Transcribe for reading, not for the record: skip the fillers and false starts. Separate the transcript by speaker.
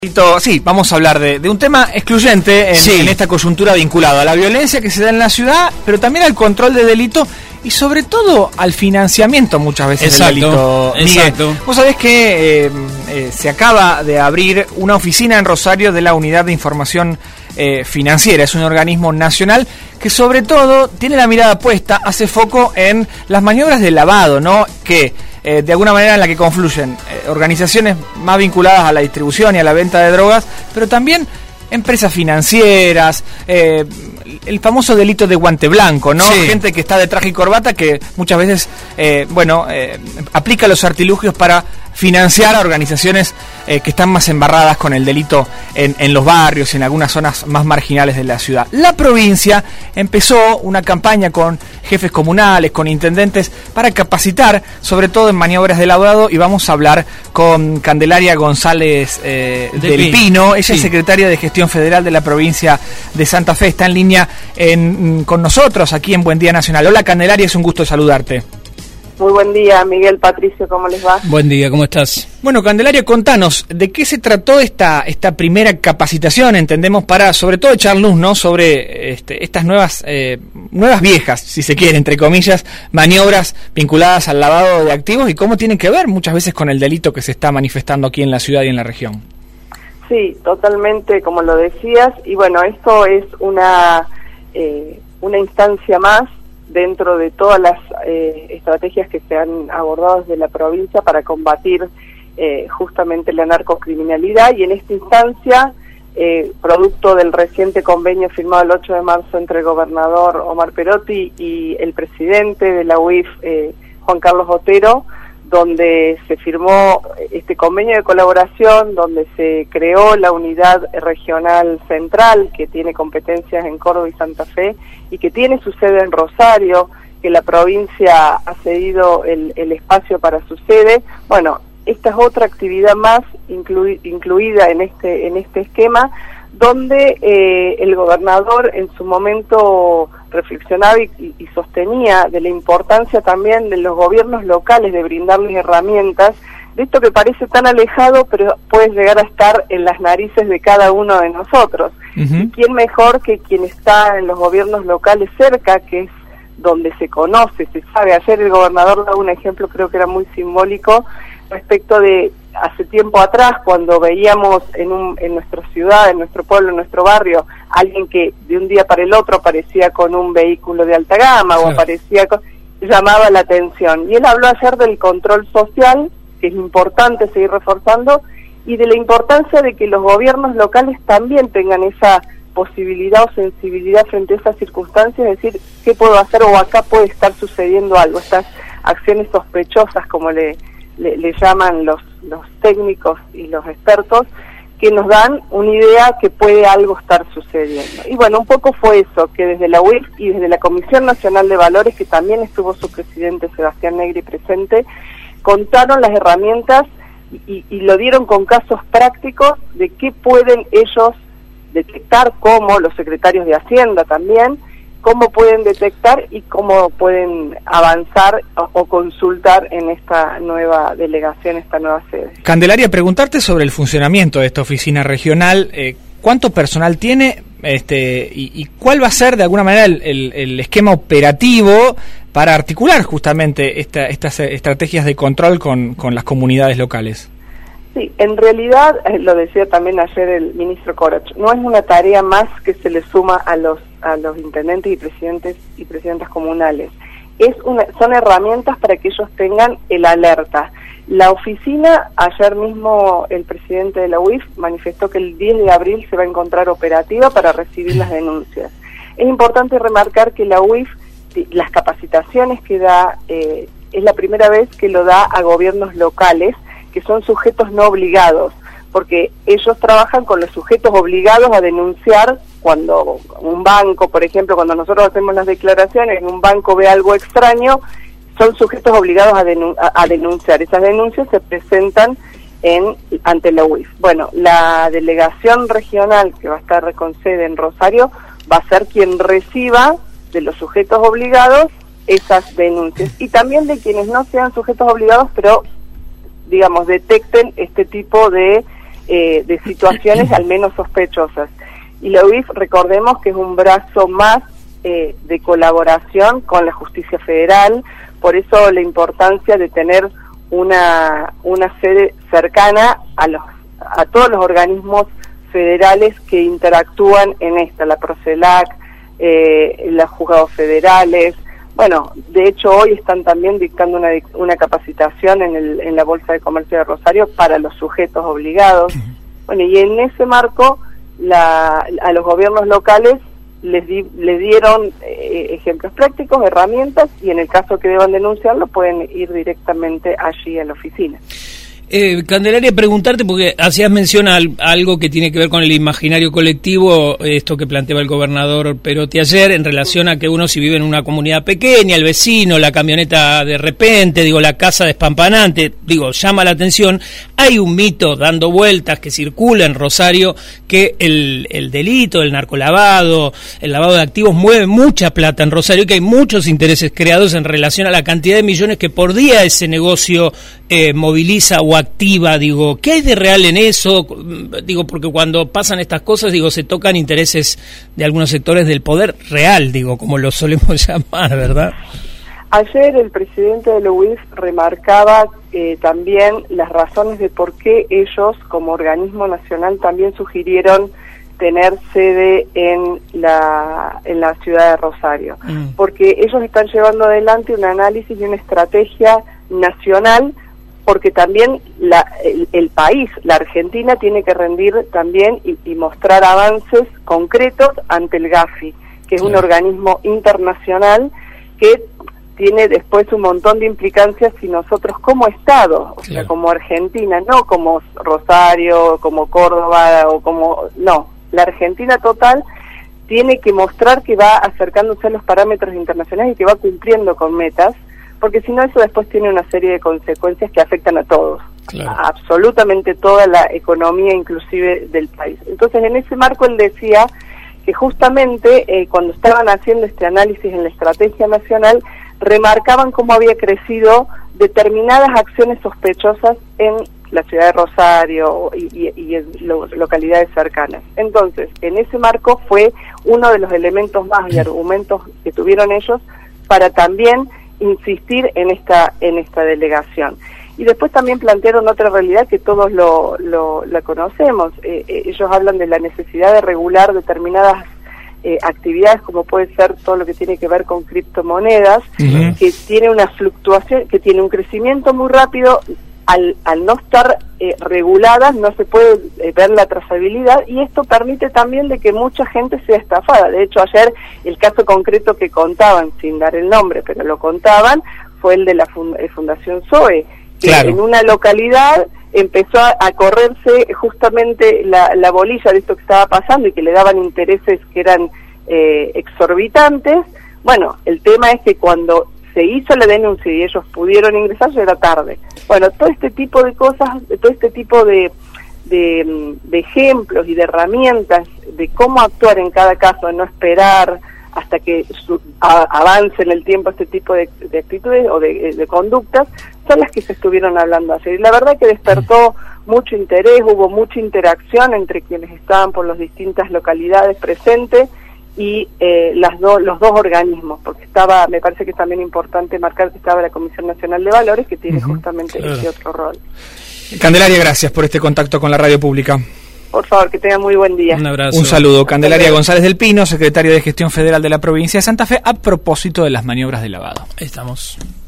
Speaker 1: Sí, vamos a hablar de un tema excluyente en esta coyuntura vinculado a la violencia que se da en la ciudad, pero también al control de delito y sobre todo al financiamiento muchas veces del delito.
Speaker 2: Exacto.
Speaker 1: Vos sabés que se acaba de abrir una oficina en Rosario de la Unidad de Información Financiera. Es un organismo nacional que sobre todo tiene la mirada puesta, hace foco en las maniobras de lavado, ¿no? Que de alguna manera en la que confluyen organizaciones más vinculadas a la distribución y a la venta de drogas, pero también empresas financieras, el famoso delito de guante blanco, ¿no?
Speaker 2: Sí.
Speaker 1: Gente que está de traje y corbata que muchas veces, aplica los artilugios para financiar a organizaciones que están más embarradas con el delito en los barrios y en algunas zonas más marginales de la ciudad. La provincia empezó una campaña con jefes comunales, con intendentes, para capacitar, sobre todo en maniobras de lavado, y vamos a hablar con Candelaria González del Pino. Ella es secretaria de Gestión Federal de la provincia de Santa Fe. Está en línea con nosotros aquí en Buen Día Nacional. Hola Candelaria, es un gusto saludarte.
Speaker 3: Muy buen día, Miguel, Patricio, ¿cómo les va?
Speaker 2: Buen día, ¿cómo estás?
Speaker 1: Bueno, Candelaria, contanos, ¿de qué se trató esta primera capacitación? Entendemos, para, sobre todo, echar luz, ¿no?, sobre estas nuevas viejas, si se quiere, entre comillas, maniobras vinculadas al lavado de activos y cómo tienen que ver muchas veces con el delito que se está manifestando aquí en la ciudad y en la región.
Speaker 3: Sí, totalmente, como lo decías, y bueno, esto es una instancia más dentro de todas las estrategias que se han abordado desde la provincia para combatir justamente la narcocriminalidad, y en esta instancia, producto del reciente convenio firmado el 8 de marzo entre el gobernador Omar Perotti y el presidente de la UIF, Juan Carlos Otero, donde se firmó este convenio de colaboración, donde se creó la unidad regional central que tiene competencias en Córdoba y Santa Fe y que tiene su sede en Rosario, que la provincia ha cedido el espacio para su sede. Bueno, esta es otra actividad más incluida en este esquema, donde el gobernador en su momento reflexionaba y sostenía de la importancia también de los gobiernos locales de brindarles herramientas de esto que parece tan alejado, pero puede llegar a estar en las narices de cada uno de nosotros. ¿Y quién mejor que quien está en los gobiernos locales cerca, que es donde se conoce, se sabe? Ayer el gobernador da un ejemplo, creo que era muy simbólico, respecto de hace tiempo atrás, cuando veíamos en nuestra ciudad, en nuestro pueblo, en nuestro barrio, alguien que de un día para el otro aparecía con un vehículo de alta gama, o aparecía llamaba la atención. Y él habló ayer del control social, que es importante seguir reforzando, y de la importancia de que los gobiernos locales también tengan esa posibilidad o sensibilidad frente a esas circunstancias, es decir, ¿qué puedo hacer? O acá puede estar sucediendo algo, estas acciones sospechosas, como le llaman los técnicos y los expertos, que nos dan una idea que puede algo estar sucediendo. Y bueno, un poco fue eso, que desde la UIF y desde la Comisión Nacional de Valores, que también estuvo su presidente Sebastián Negri presente, contaron las herramientas y lo dieron con casos prácticos de qué pueden ellos detectar, como los secretarios de Hacienda también, cómo pueden detectar y cómo pueden avanzar o consultar en esta nueva delegación, esta nueva sede.
Speaker 1: Candelaria, preguntarte sobre el funcionamiento de esta oficina regional, ¿cuánto personal tiene y cuál va a ser de alguna manera el esquema operativo para articular justamente estas estrategias de control con las comunidades locales?
Speaker 3: Sí, en realidad, lo decía también ayer el ministro Corach, no es una tarea más que se le suma a los intendentes y presidentas comunales. Son herramientas para que ellos tengan el alerta. La oficina, ayer mismo el presidente de la UIF manifestó que el 10 de abril se va a encontrar operativa para recibir las denuncias. Es importante remarcar que la UIF, las capacitaciones que da, es la primera vez que lo da a gobiernos locales, que son sujetos no obligados, porque ellos trabajan con los sujetos obligados a denunciar cuando un banco, por ejemplo, cuando nosotros hacemos las declaraciones, un banco ve algo extraño, son sujetos obligados a denunciar. Esas denuncias se presentan ante la UIF. Bueno, la delegación regional que va a estar con sede en Rosario va a ser quien reciba de los sujetos obligados esas denuncias, y también de quienes no sean sujetos obligados, pero digamos, detecten este tipo de de situaciones al menos sospechosas. Y la UIF, recordemos que es un brazo más de colaboración con la justicia federal, por eso la importancia de tener una sede cercana a todos los organismos federales que interactúan en esta, la Procelac, los juzgados federales. Bueno, de hecho hoy están también dictando una capacitación en la Bolsa de Comercio de Rosario para los sujetos obligados. Bueno, y en ese marco a los gobiernos locales les dieron ejemplos prácticos, herramientas, y en el caso que deban denunciarlo pueden ir directamente allí a la oficina.
Speaker 2: Candelaria, preguntarte, porque hacías mención a algo que tiene que ver con el imaginario colectivo, esto que planteaba el gobernador Perotti ayer, en relación a que uno, si vive en una comunidad pequeña, el vecino, la camioneta de repente, la casa despampanante, llama la atención. Hay un mito dando vueltas que circula en Rosario, que el delito, el narcolavado, el lavado de activos mueve mucha plata en Rosario, que hay muchos intereses creados en relación a la cantidad de millones que por día ese negocio moviliza o activa. ¿Qué hay de real en eso? Porque cuando pasan estas cosas, se tocan intereses de algunos sectores del poder real, como lo solemos llamar, ¿verdad?
Speaker 3: Ayer el presidente de la UIF remarcaba también las razones de por qué ellos, como organismo nacional, también sugirieron tener sede en la ciudad de Rosario, porque ellos están llevando adelante un análisis y una estrategia nacional, porque también el país, la Argentina, tiene que rendir también y mostrar avances concretos ante el GAFI, que es un organismo internacional que tiene después un montón de implicancias si nosotros como Estado, o sea, como Argentina, no como Rosario, como Córdoba, la Argentina total tiene que mostrar que va acercándose a los parámetros internacionales y que va cumpliendo con metas, porque si no eso después tiene una serie de consecuencias que afectan a todos, a absolutamente toda la economía inclusive del país. Entonces en ese marco él decía que justamente cuando estaban haciendo este análisis en la estrategia nacional, remarcaban cómo había crecido determinadas acciones sospechosas en la ciudad de Rosario y en localidades cercanas. Entonces, en ese marco fue uno de los elementos más y argumentos que tuvieron ellos para también insistir en esta delegación. Y después también plantearon otra realidad que todos la conocemos. Ellos hablan de la necesidad de regular determinadas actividades, como puede ser todo lo que tiene que ver con criptomonedas, que tiene una fluctuación, que tiene un crecimiento muy rápido. Al no estar reguladas no se puede ver la trazabilidad, y esto permite también de que mucha gente sea estafada. De hecho, ayer el caso concreto que contaban, sin dar el nombre, pero lo contaban, fue el de la Fundación Zoe, que en una localidad empezó a correrse justamente la bolilla de esto que estaba pasando y que le daban intereses que eran exorbitantes. Bueno, el tema es que cuando se hizo la denuncia y ellos pudieron ingresar, ya era tarde. Bueno, todo este tipo de cosas, todo este tipo de ejemplos y de herramientas de cómo actuar en cada caso, de no esperar hasta que avance en el tiempo este tipo de actitudes o de conductas, son las que se estuvieron hablando ayer. Y la verdad que despertó mucho interés, hubo mucha interacción entre quienes estaban por las distintas localidades presentes y los dos organismos, porque me parece que es también importante marcar que estaba la Comisión Nacional de Valores, que tiene justamente ese otro rol.
Speaker 1: Candelaria, gracias por este contacto con la radio pública.
Speaker 3: Por favor, que tenga muy buen día.
Speaker 2: Un abrazo.
Speaker 1: Un saludo. Candelaria González del Pino, secretaria de Gestión Federal de la provincia de Santa Fe, a propósito de las maniobras de lavado.
Speaker 2: Ahí estamos.